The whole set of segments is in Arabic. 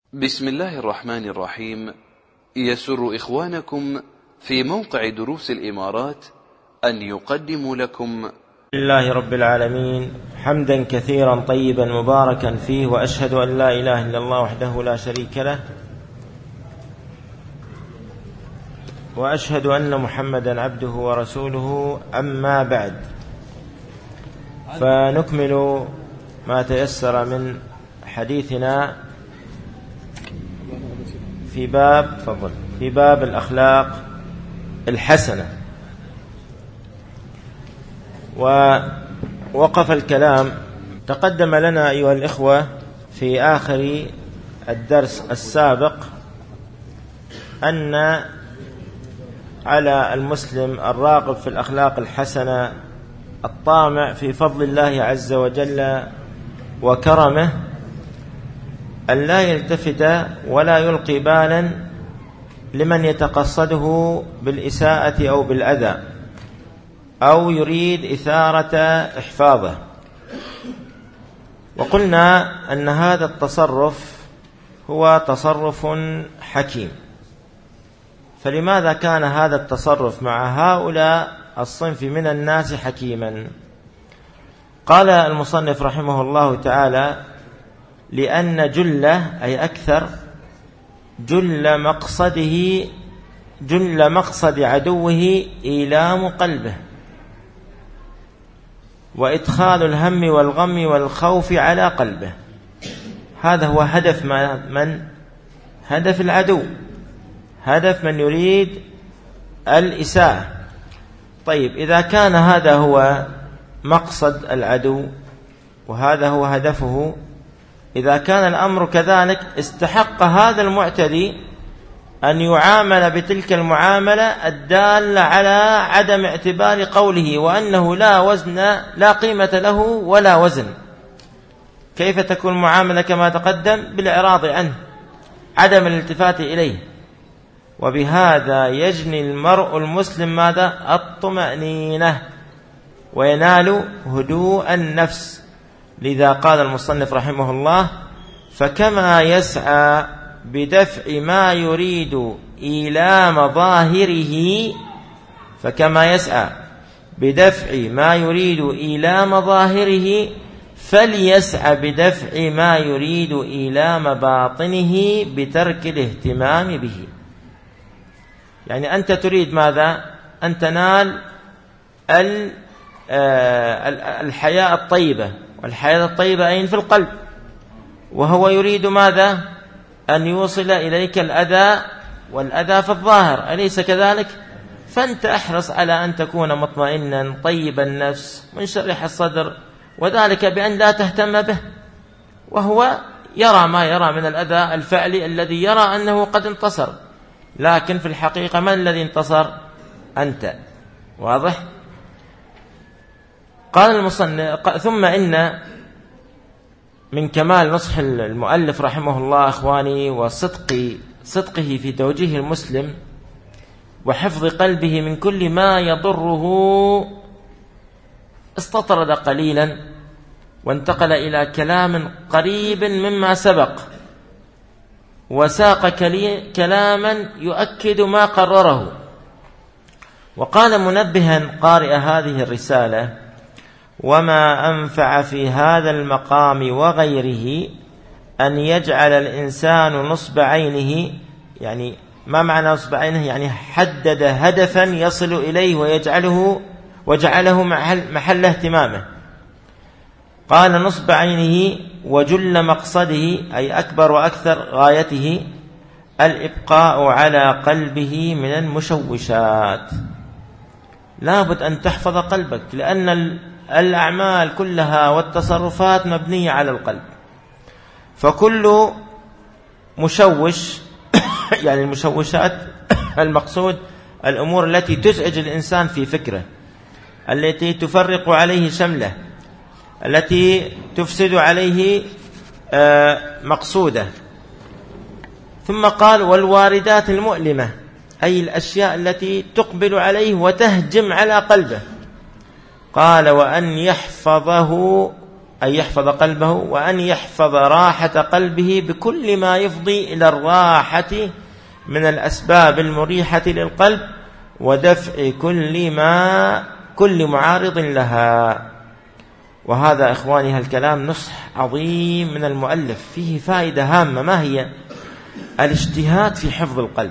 بسم الله الرحمن الرحيم. يسر إخوانكم في موقع دروس الإمارات أن يقدموا لكم لله رب العالمين حمدا كثيرا طيبا مباركا فيه، وأشهد أن لا إله إلا الله وحده لا شريك له، وأشهد أن محمدا عبده ورسوله. أما بعد، فنكمل ما تيسر من حديثنا في باب الأخلاق الحسنة. ووقف الكلام، تقدم لنا أيها الإخوة في آخر الدرس السابق أن على المسلم الراغب في الأخلاق الحسنة الطامع في فضل الله عز وجل وكرمه أن لا يلتفت ولا يلقي بالا لمن يتقصده بالإساءة أو بالأذى أو يريد إثارة إحفاظه. وقلنا أن هذا التصرف هو تصرف حكيم. فلماذا كان هذا التصرف مع هؤلاء الصنف من الناس حكيما؟ قال المصنف رحمه الله تعالى: لأن جلة أي أكثر جل مقصد عدوه إيلام قلبه وإدخال الهم والغم والخوف على قلبه. هذا هو هدف هدف العدو، هدف من يريد الإساءة. طيب، إذا كان هذا هو مقصد العدو وهذا هو هدفه، إذا كان الأمر كذلك استحق هذا المعتدي أن يعامل بتلك المعاملة الدالة على عدم اعتبار قوله وأنه لا قيمة له ولا وزن. كيف تكون المعاملة كما تقدم؟ بالإعراض عنه، عدم الالتفات إليه. وبهذا يجني المرء المسلم ماذا؟ الطمأنينة، وينال هدوء النفس. لذا قال المصنف رحمه الله: فكما يسعى بدفع ما يريد إيلام ظاهره فليسعى بدفع ما يريد إيلام باطنه بترك الاهتمام به. يعني أنت تريد ماذا؟ أن تنال الحياة الطيبة، والحياة الطيبة أين؟ في القلب. وهو يريد ماذا؟ أن يوصل إليك الأذى، والأذى في الظاهر، أليس كذلك؟ فأنت أحرص على أن تكون مطمئنا طيب النفس منشرح الصدر، وذلك بأن لا تهتم به، وهو يرى ما يرى من الأذى الفعلي الذي يرى أنه قد انتصر، لكن في الحقيقة من الذي انتصر؟ أنت. واضح؟ قال المصنف: ثم إن من كمال نصح المؤلف رحمه الله أخواني وصدقه في توجيه المسلم وحفظ قلبه من كل ما يضره، استطرد قليلا وانتقل إلى كلام قريب مما سبق، وساق كلاما يؤكد ما قرره. وقال منبها قارئ هذه الرسالة: وما أنفع في هذا المقام وغيره أن يجعل الإنسان نصب عينه. يعني ما معنى نصب عينه؟ يعني حدد هدفا يصل إليه وجعله محل اهتمامه. قال: نصب عينه وجل مقصده، أي أكبر وأكثر غايته، الإبقاء على قلبه من المشوشات. لابد أن تحفظ قلبك، لأن الأعمال كلها والتصرفات مبنية على القلب. فكل مشوش يعني المشوشات المقصود الأمور التي تزعج الإنسان في فكره، التي تفرق عليه شمله، التي تفسد عليه مقصوده. ثم قال: والواردات المؤلمة، أي الأشياء التي تقبل عليه وتهجم على قلبه. قال: وأن يحفظه أن يحفظ قلبه، وأن يحفظ راحة قلبه بكل ما يفضي إلى الراحة من الأسباب المريحة للقلب، ودفع كل معارض لها. وهذا إخواني الكلام نصح عظيم من المؤلف، فيه فائدة هامة. ما هي؟ الاجتهاد في حفظ القلب،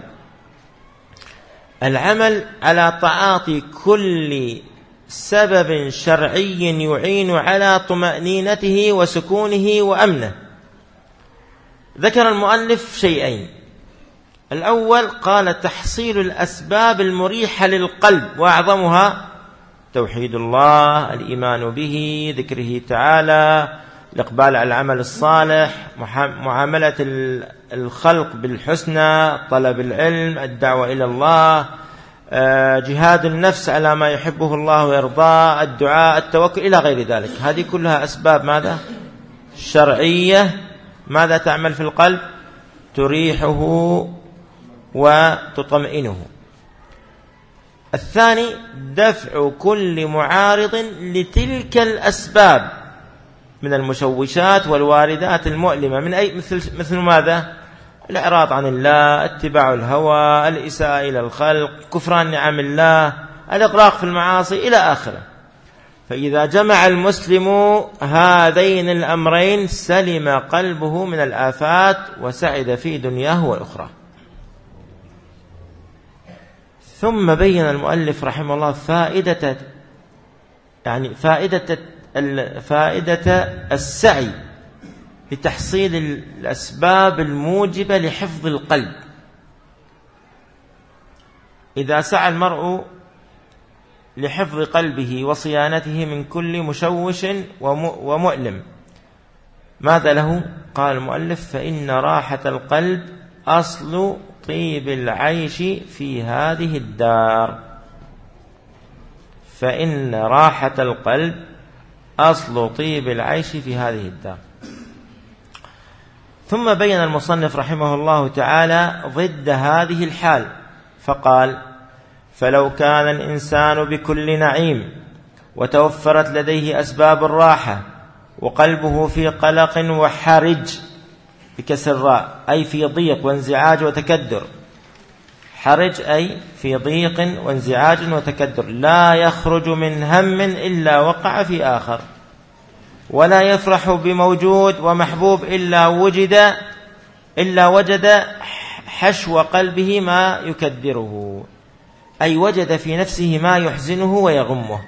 العمل على تعاطي كل سبب شرعي يعين على طمأنينته وسكونه وأمنه. ذكر المؤلف شيئين. الأول قال تحصيل الأسباب المريحة للقلب، وأعظمها توحيد الله، الإيمان به، ذكره تعالى، الإقبال على العمل الصالح، معاملة الخلق بالحسنى، طلب العلم، الدعوة إلى الله، جهاد النفس على ما يحبه الله ويرضاه، الدعاء، التوكل، إلى غير ذلك. هذه كلها أسباب ماذا؟ شرعية. ماذا تعمل في القلب؟ تريحه وتطمئنه. الثاني دفع كل معارض لتلك الأسباب من المشوشات والواردات المؤلمة، من أي مثل ماذا؟ الإعراض عن الله، اتباع الهوى، الإساءة إلى الخلق، كفران نعم الله، الإغراق في المعاصي، إلى آخره. فإذا جمع المسلم هذين الأمرين سلم قلبه من الآفات وسعد في دنياه وأخرى. ثم بين المؤلف رحمه الله فائدة السعي لتحصيل الأسباب الموجبة لحفظ القلب. إذا سعى المرء لحفظ قلبه وصيانته من كل مشوش ومؤلم، ماذا له؟ قال المؤلف فإن راحة القلب أصل طيب العيش في هذه الدار. فإن راحة القلب أصل طيب العيش في هذه الدار. ثم بين المصنف رحمه الله تعالى ضد هذه الحال فقال فلو كان الإنسان بكل نعيم وتوفرت لديه أسباب الراحة وقلبه في قلق وحرج، بكسر الراء، أي في ضيق وانزعاج وتكدر. حرج أي في ضيق وانزعاج وتكدر، لا يخرج من هم إلا وقع في آخر، ولا يفرح بموجود ومحبوب إلا وجد حشو قلبه ما يكدره، أي وجد في نفسه ما يحزنه ويغمه.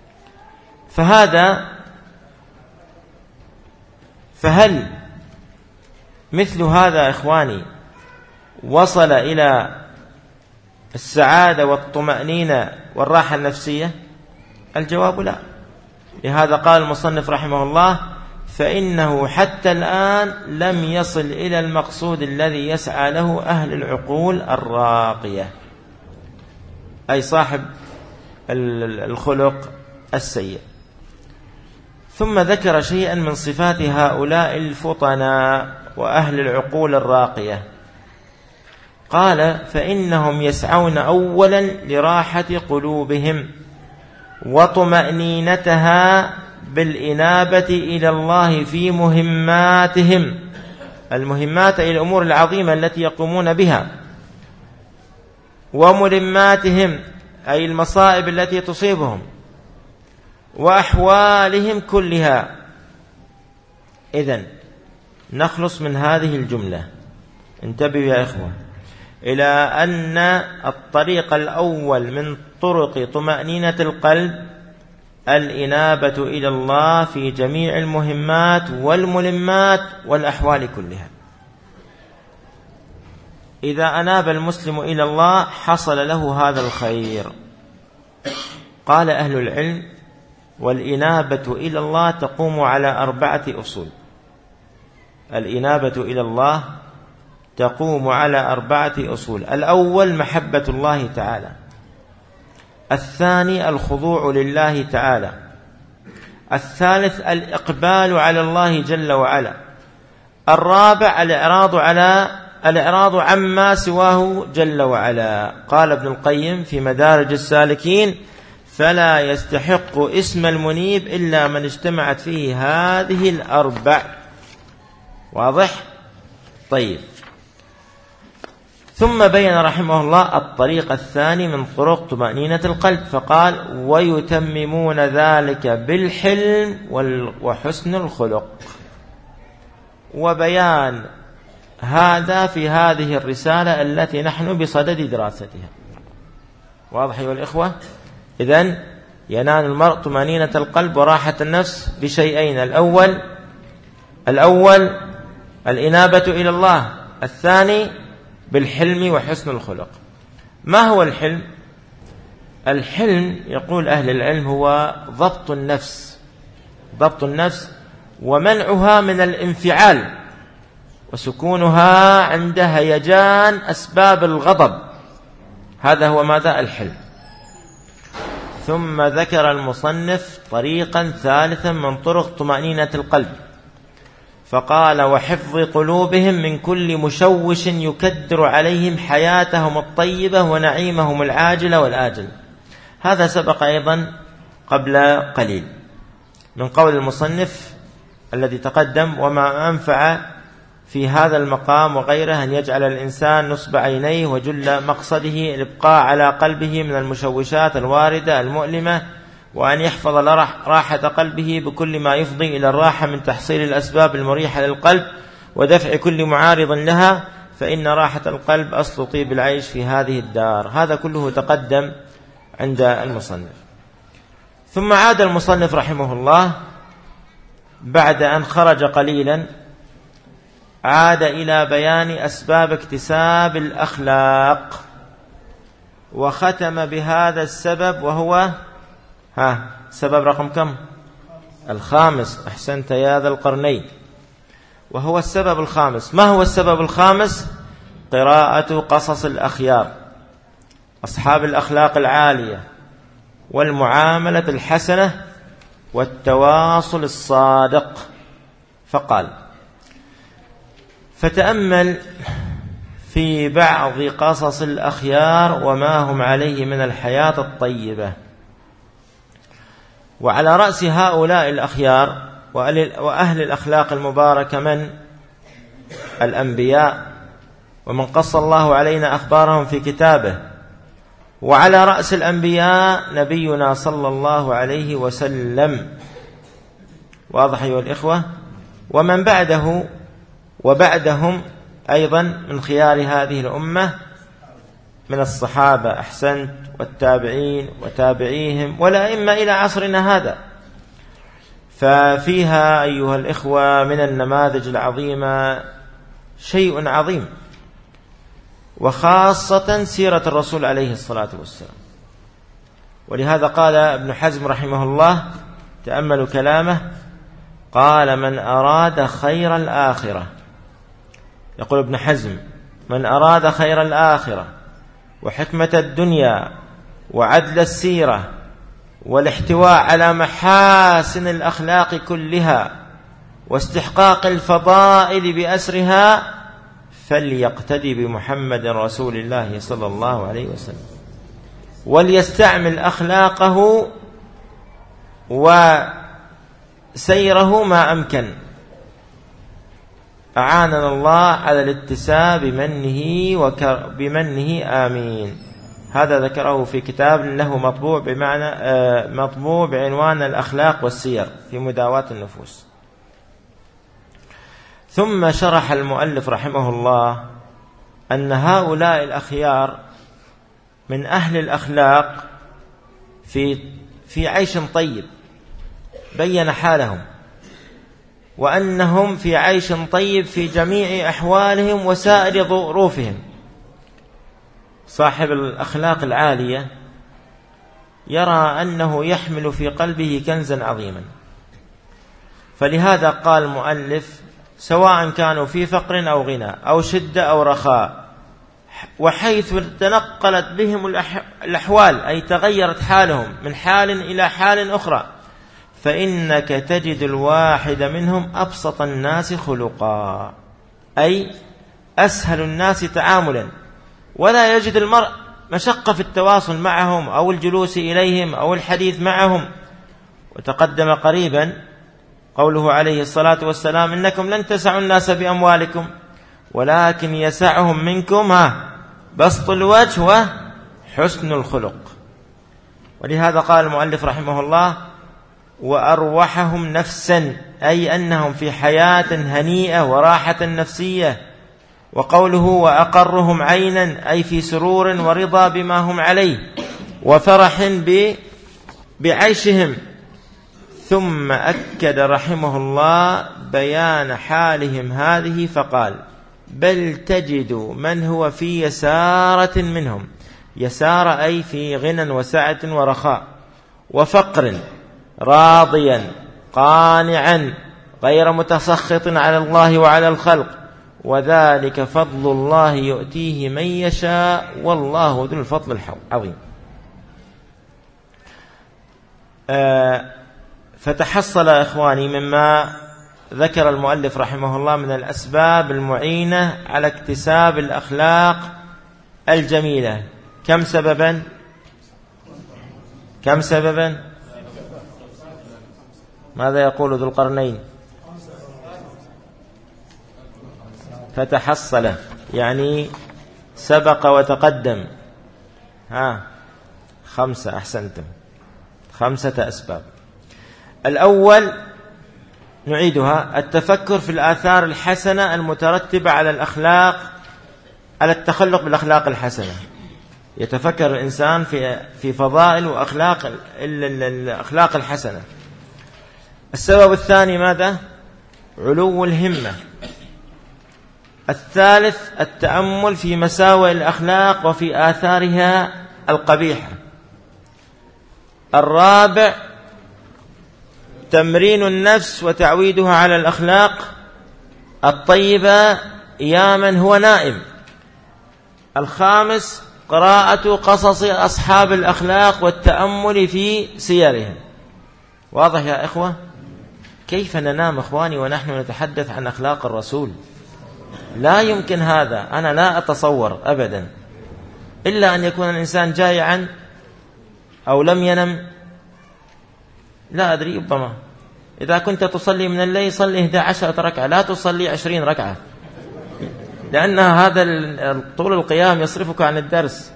فهل مثل هذا إخواني وصل إلى السعادة والطمأنينة والراحة النفسية؟ الجواب لا. لهذا قال المصنف رحمه الله فإنه حتى الآن لم يصل إلى المقصود الذي يسعى له أهل العقول الراقية، أي صاحب الخلق السيء. ثم ذكر شيئا من صفات هؤلاء الفطناء وأهل العقول الراقية. قال فإنهم يسعون أولا لراحة قلوبهم وطمأنينتها بالإنابة إلى الله في مهماتهم، المهمات أي الأمور العظيمة التي يقومون بها، وملماتهم أي المصائب التي تصيبهم، وأحوالهم كلها. إذن نخلص من هذه الجملة، انتبهوا يا إخوة، إلى أن الطريق الأول من طرق طمأنينة القلب الإنابة إلى الله في جميع المهمات والملمات والأحوال كلها. إذا أناب المسلم إلى الله حصل له هذا الخير. قال أهل العلم والإنابة إلى الله تقوم على 4 أصول. الإنابة إلى الله تقوم على 4 أصول. الأول محبة الله تعالى، الثاني الخضوع لله تعالى، الثالث الإقبال على الله جل وعلا، الرابع الإعراض عما سواه جل وعلا. قال ابن القيم في مدارج السالكين فلا يستحق اسم المنيب إلا من اجتمعت فيه هذه الأربع. واضح؟ طيب. ثم بين رحمه الله الطريق الثاني من طرق طمأنينة القلب، فقال: ويتممون ذلك بالحلم وحسن الخلق. وبيان هذا في هذه الرسالة التي نحن بصدد دراستها. واضح أيها الإخوة؟ إذن ينال المرء طمأنينة القلب وراحة النفس بشيئين: الأول الإنابة إلى الله، الثاني بالحلم وحسن الخلق. ما هو الحلم؟ الحلم يقول أهل العلم هو ضبط النفس ومنعها من الانفعال وسكونها عند هيجان أسباب الغضب. هذا هو ماذا؟ الحلم. ثم ذكر المصنف طريقا ثالثا من طرق طمأنينة القلب، فقال: وحفظ قلوبهم من كل مشوش يكدر عليهم حياتهم الطيبة ونعيمهم العاجل والآجل. هذا سبق أيضا قبل قليل من قول المصنف الذي تقدم: وما أنفع في هذا المقام وغيره أن يجعل الإنسان نصب عينيه وجل مقصده الإبقاء على قلبه من المشوشات الواردة المؤلمة، وأن يحفظ راحة قلبه بكل ما يفضي إلى الراحة من تحصيل الأسباب المريحة للقلب ودفع كل معارض لها، فإن راحة القلب أصل طيب العيش في هذه الدار. هذا كله تقدم عند المصنف. ثم عاد المصنف رحمه الله بعد أن خرج قليلا، عاد إلى بيان أسباب اكتساب الأخلاق، وختم بهذا السبب، وهو سبب رقم كم؟ الخامس. أحسنت يا ذا القرنين. وهو السبب الخامس. ما هو السبب الخامس؟ قراءة قصص الأخيار أصحاب الأخلاق العالية والمعاملة الحسنة والتواصل الصادق. فقال: فتأمل في بعض قصص الأخيار وما هم عليه من الحياة الطيبة. وعلى رأس هؤلاء الأخيار وأهل الأخلاق المباركة من الأنبياء، ومن قص الله علينا أخبارهم في كتابه. وعلى رأس الأنبياء نبينا صلى الله عليه وسلم. واضح أيها الإخوة؟ ومن بعده وبعدهم أيضا من خيار هذه الأمة من الصحابة، أحسنت، والتابعين وتابعيهم والأئمة إلى عصرنا هذا. ففيها أيها الإخوة من النماذج العظيمة شيء عظيم، وخاصة سيرة الرسول عليه الصلاة والسلام. ولهذا قال ابن حزم رحمه الله، تأملوا كلامه، قال: من أراد خير الآخرة، يقول ابن حزم: من أراد خير الآخرة وحكمة الدنيا وعدل السيرة والاحتواء على محاسن الأخلاق كلها واستحقاق الفضائل بأسرها، فليقتدي بمحمد رسول الله صلى الله عليه وسلم، وليستعمل أخلاقه وسيره ما أمكن. أعاننا الله على الاتساب بمنه آمين. هذا ذكره في كتاب له مطبوع بعنوان الأخلاق والسير في مداواة النفوس. ثم شرح المؤلف رحمه الله أن هؤلاء الأخيار من أهل الأخلاق في عيش طيب، بين حالهم، وأنهم في عيش طيب في جميع أحوالهم وسائر ظروفهم. صاحب الأخلاق العالية يرى أنه يحمل في قلبه كنزا عظيما. فلهذا قال المؤلف: سواء كانوا في فقر أو غنى أو شدة أو رخاء، وحيث تنقلت بهم الأحوال، أي تغيرت حالهم من حال إلى حال أخرى، فإنك تجد الواحد منهم أبسط الناس خلقا، أي أسهل الناس تعاملا، ولا يجد المرء مشقة في التواصل معهم أو الجلوس إليهم أو الحديث معهم. وتقدم قريبا قوله عليه الصلاة والسلام: إنكم لن تسعوا الناس بأموالكم ولكن يسعهم منكم بسط الوجه وحسن الخلق. ولهذا قال المؤلف رحمه الله: وأروحهم نفسا، أي أنهم في حياة هنيئة وراحة نفسية. وقوله: وأقرهم عينا، أي في سرور ورضا بما هم عليه وفرح بعيشهم. ثم أكد رحمه الله بيان حالهم هذه فقال: بل تجد من هو في يسارة منهم، يسار أي في غنى وسعة ورخاء وفقر، راضيا قانعا غير متسخط على الله وعلى الخلق، وذلك فضل الله يؤتيه من يشاء والله ذو الفضل العظيم. فتحصل إخواني مما ذكر المؤلف رحمه الله من الأسباب المعينة على اكتساب الأخلاق الجميلة كم سببا؟ ماذا يقول ذو القرنين؟ فتحصل يعني سبق وتقدم. 5. أحسنتم، 5 أسباب. الأول نعيدها: التفكر في الآثار الحسنة المترتبة على الأخلاق، على التخلق بالأخلاق الحسنة. يتفكر الإنسان في فضائل وأخلاق الأخلاق الحسنة. السبب الثاني ماذا؟ علو الهمة. الثالث التأمل في مساوئ الأخلاق وفي آثارها القبيحة. الرابع تمرين النفس وتعويدها على الأخلاق الطيبة يا من هو نائم. الخامس قراءة قصص أصحاب الأخلاق والتأمل في سيرهم. واضح يا إخوة؟ كيف ننام إخواني ونحن نتحدث عن أخلاق الرسول؟ لا يمكن هذا، أنا لا أتصور أبدا، إلا أن يكون الإنسان جائعا أو لم ينم، لا أدري، ربما إذا كنت تصلي من الليل صلي 11 ركعة، لا تصلي 20 ركعة، لأن هذا طول القيام يصرفك عن الدرس.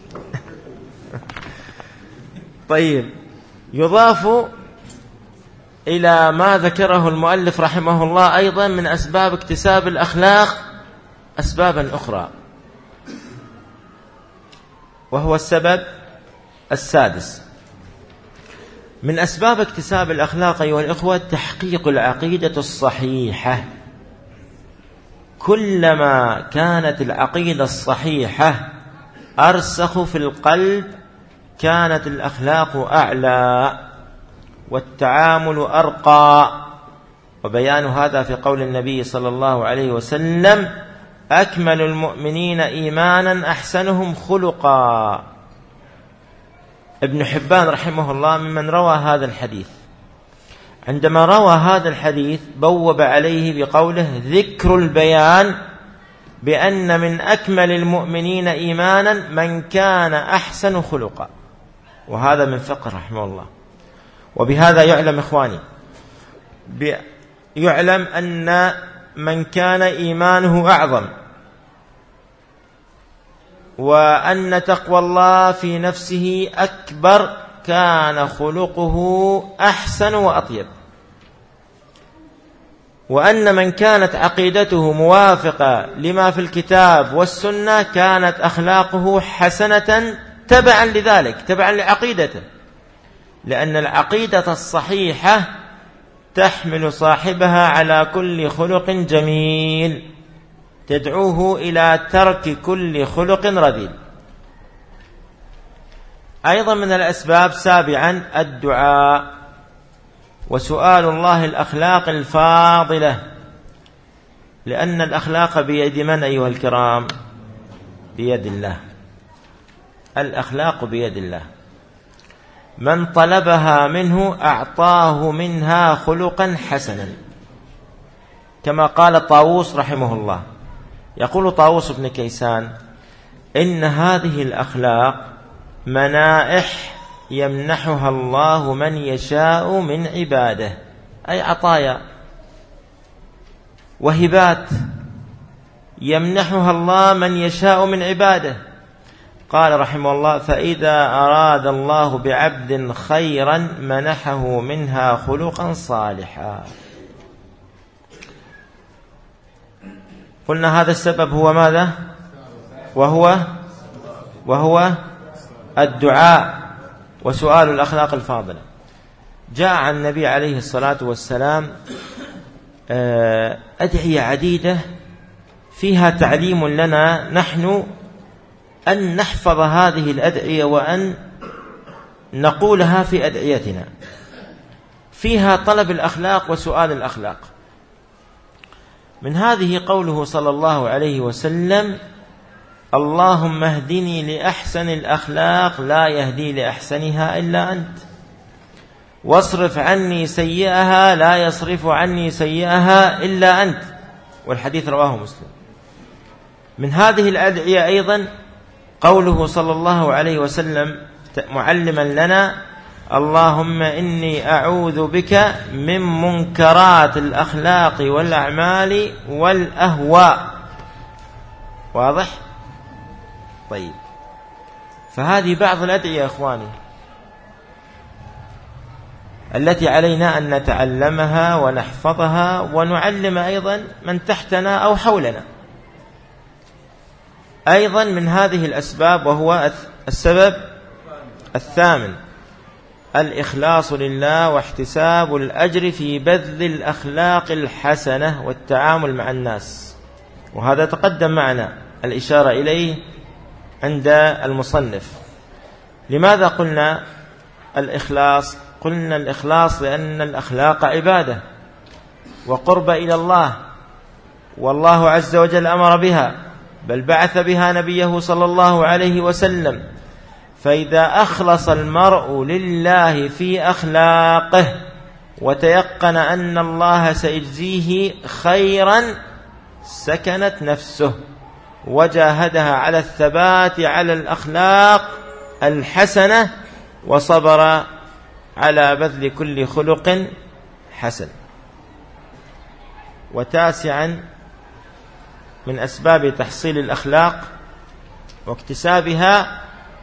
طيب، يضاف إلى ما ذكره المؤلف رحمه الله أيضا من أسباب اكتساب الأخلاق أسبابا أخرى، وهو السبب السادس من أسباب اكتساب الأخلاق أيها الإخوة: تحقيق العقيدة الصحيحة. كلما كانت العقيدة الصحيحة أرسخ في القلب كانت الأخلاق أعلى والتعامل أرقى. وبيان هذا في قول النبي صلى الله عليه وسلم: أكمل المؤمنين إيمانا أحسنهم خلقا. ابن حبان رحمه الله ممن روى هذا الحديث. عندما روى هذا الحديث بوب عليه بقوله: ذكر البيان بأن من أكمل المؤمنين إيمانا من كان أحسن خلقا. وهذا من فقه رحمه الله. وبهذا يعلم إخواني، يعلم أن من كان إيمانه أعظم وأن تقوى الله في نفسه أكبر كان خلقه أحسن وأطيب، وأن من كانت عقيدته موافقة لما في الكتاب والسنة كانت أخلاقه حسنة تبعا لذلك، تبعا لعقيدته، لأن العقيدة الصحيحة تحمل صاحبها على كل خلق جميل تدعوه إلى ترك كل خلق رذيل. أيضا من الأسباب سابعا الدعاء وسؤال الله الأخلاق الفاضلة، لأن الأخلاق بيد من أيها الكرام؟ بيد الله. الأخلاق بيد الله، من طلبها منه أعطاه منها خلقا حسنا، كما قال طاووس رحمه الله. يقول طاووس بن كيسان: إن هذه الأخلاق منائح يمنحها الله من يشاء من عباده، أي عطايا وهبات يمنحها الله من يشاء من عباده. قال رحمه الله: فإذا أراد الله بعبد خيرا منحه منها خلقا صالحا. قلنا هذا السبب هو ماذا؟ وهو الدعاء وسؤال الأخلاق الفاضلة. جاء عن النبي عليه الصلاة والسلام أدعية عديدة فيها تعليم لنا نحن أن نحفظ هذه الأدعية وأن نقولها في أدعيتنا. فيها طلب الأخلاق وسؤال الأخلاق. من هذه قوله صلى الله عليه وسلم: اللهم اهدني لأحسن الأخلاق لا يهدي لأحسنها إلا أنت، واصرف عني سيئها لا يصرف عني سيئها إلا أنت. والحديث رواه مسلم. من هذه الأدعية أيضا قوله صلى الله عليه وسلم معلما لنا: اللهم إني أعوذ بك من منكرات الأخلاق والأعمال والأهواء. واضح؟ طيب، فهذه بعض الأدعية يا إخواني التي علينا أن نتعلمها ونحفظها ونعلم أيضا من تحتنا أو حولنا. أيضا من هذه الأسباب وهو السبب الثامن: الإخلاص لله واحتساب الأجر في بذل الأخلاق الحسنة والتعامل مع الناس. وهذا تقدم معنا الإشارة إليه عند المصنف. لماذا قلنا الإخلاص؟ قلنا الإخلاص لأن الأخلاق عبادة وقرب إلى الله، والله عز وجل أمر بها، بل بعث بها نبيه صلى الله عليه وسلم. فإذا أخلص المرء لله في أخلاقه وتيقن أن الله سيجزيه خيرا سكنت نفسه وجاهدها على الثبات على الأخلاق الحسنة وصبر على بذل كل خلق حسن. وتاسعا من أسباب تحصيل الأخلاق واكتسابها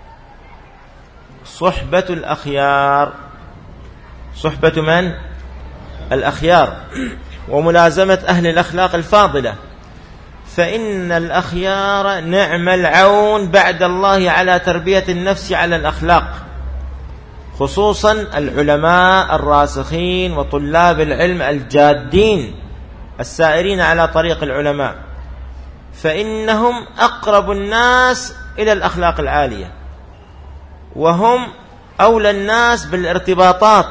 صحبة الأخيار. صحبة من؟ الأخيار، وملازمة أهل الأخلاق الفاضلة. فإن الأخيار نعم العون بعد الله على تربية النفس على الأخلاق، خصوصا العلماء الراسخين وطلاب العلم الجادين السائرين على طريق العلماء، فإنهم أقرب الناس إلى الأخلاق العالية، وهم أولى الناس بالارتباطات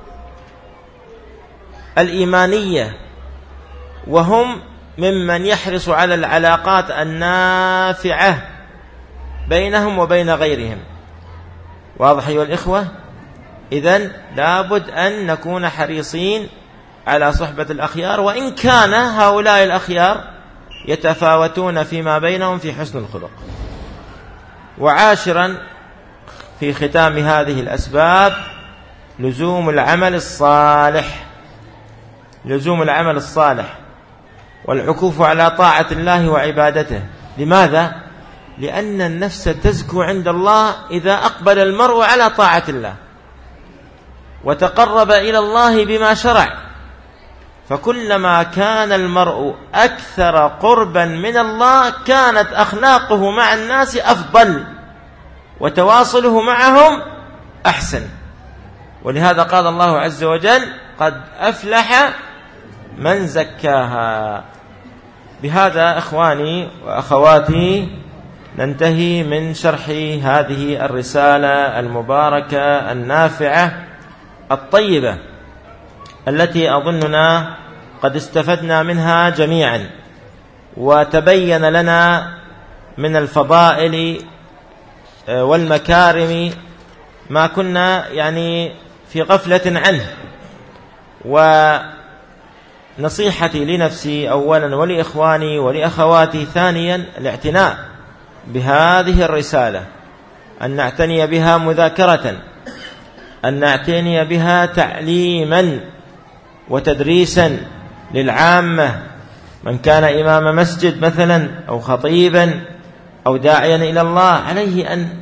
الإيمانية، وهم ممن يحرص على العلاقات النافعة بينهم وبين غيرهم. واضح أيها الإخوة؟ إذن لابد أن نكون حريصين على صحبة الأخيار، وإن كان هؤلاء الأخيار يتفاوتون فيما بينهم في حسن الخلق. وعاشرا في ختام هذه الأسباب لزوم العمل الصالح. لزوم العمل الصالح والعكوف على طاعة الله وعبادته. لماذا؟ لأن النفس تزكو عند الله إذا أقبل المرء على طاعة الله وتقرب إلى الله بما شرع. فكلما كان المرء أكثر قربا من الله كانت أخلاقه مع الناس أفضل وتواصله معهم أحسن. ولهذا قال الله عز وجل: قد أفلح من زكاها. بهذا إخواني وأخواتي ننتهي من شرح هذه الرسالة المباركة النافعة الطيبة التي أظننا قد استفدنا منها جميعا، وتبين لنا من الفضائل والمكارم ما كنا في غفلة عنه. ونصيحتي لنفسي أولا ولإخواني ولأخواتي ثانيا الاعتناء بهذه الرسالة، أن نعتني بها مذاكرة، أن نعتني بها تعليما وتدريسا للعامة. من كان إمام مسجد مثلا أو خطيبا أو داعيا إلى الله عليه أن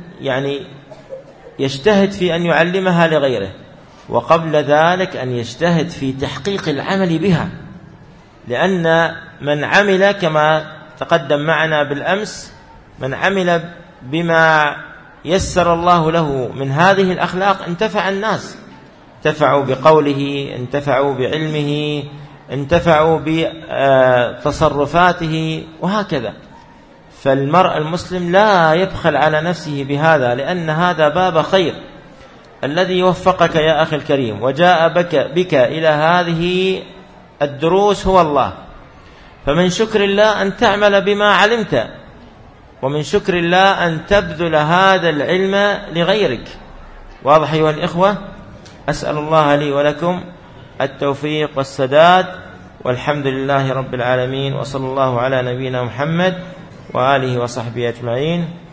يجتهد في أن يعلمها لغيره، وقبل ذلك أن يجتهد في تحقيق العمل بها، لأن من عمل كما تقدم معنا بالأمس، من عمل بما يسر الله له من هذه الأخلاق انتفع الناس، انتفعوا بقوله، انتفعوا بعلمه، انتفعوا بتصرفاته وهكذا. فالمرء المسلم لا يبخل على نفسه بهذا، لأن هذا باب خير. الذي وفقك يا أخي الكريم وجاء بك إلى هذه الدروس هو الله، فمن شكر الله أن تعمل بما علمت، ومن شكر الله أن تبذل هذا العلم لغيرك. واضح أيها الإخوة؟ أسأل الله لي ولكم التوفيق والسداد، والحمد لله رب العالمين، وصلى الله على نبينا محمد وآله وصحبه أجمعين.